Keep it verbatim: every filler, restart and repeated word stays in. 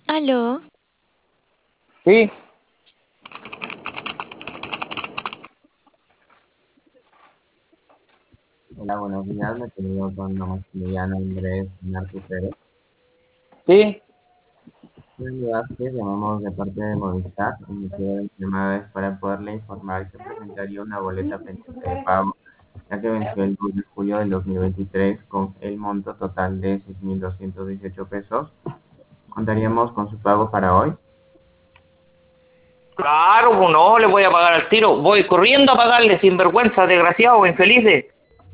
Aló, Sí, Hola, buenos días. Me quedo con Maximiliano Andrés Martí Pérez. sí. En Vázquez, llamamos de parte de Movistar. Y mi llamada es para poderle informar que presentaría una boleta pendiente de pago, ya que venció el dos de julio del dos mil veintitrés con el monto total de seis mil doscientos dieciocho pesos. ¿Contaríamos con su pago para hoy? Claro, pues no le voy a pagar al tiro. Voy corriendo a pagarle, sinvergüenza, desgraciado, infelices.